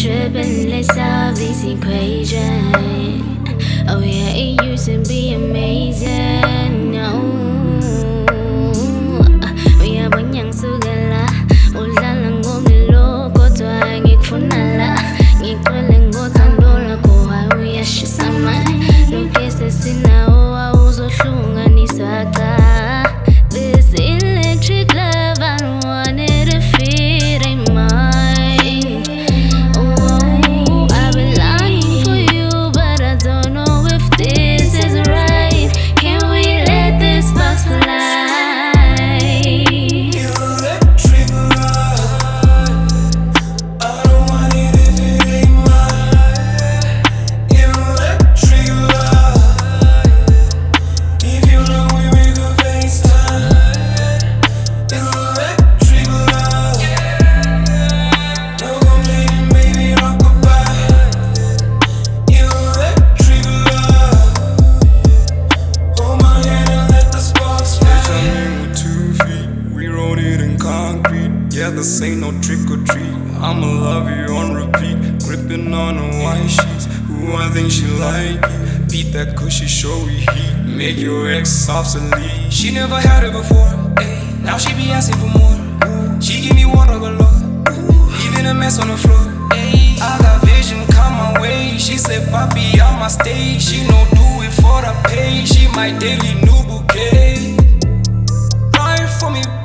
tripping, let's solve this equation. Oh yeah, it used to be amazing. No. Uyabonyang sugala, udlala ngomlilo, kodwa ngikufunala. Ngicwele ngothando lakho, hayi uyashisa mani. Lokese sinawo awuzohlunganiswa cha. This electric love, I don't want it if it ain't mine. Oh, I've been longing for you, but I don't know if this is right. Can we let this box fly? Electric love, I don't want it if it ain't mine. Electric love, if you know we could FaceTime. Electric love, no complaining, baby, rock-a-bye. Electric love, hold my hand and let the sparks fly. With 2 feet, we wrote it in concrete. Yeah, this ain't no trick or treat. I'ma love you on repeat, gripping on the white sheets. Ooh, I think she like it. Beat that cushy, showy heat, make your ex obsolete. She never had it before, ayy. Now she be asking for more. She give me water galore, leaving a mess on the floor. Ayy, I got vision come my way. She said, "Papi, on my stage." She no do it for the pay. She my daily new bouquet. Ride for me.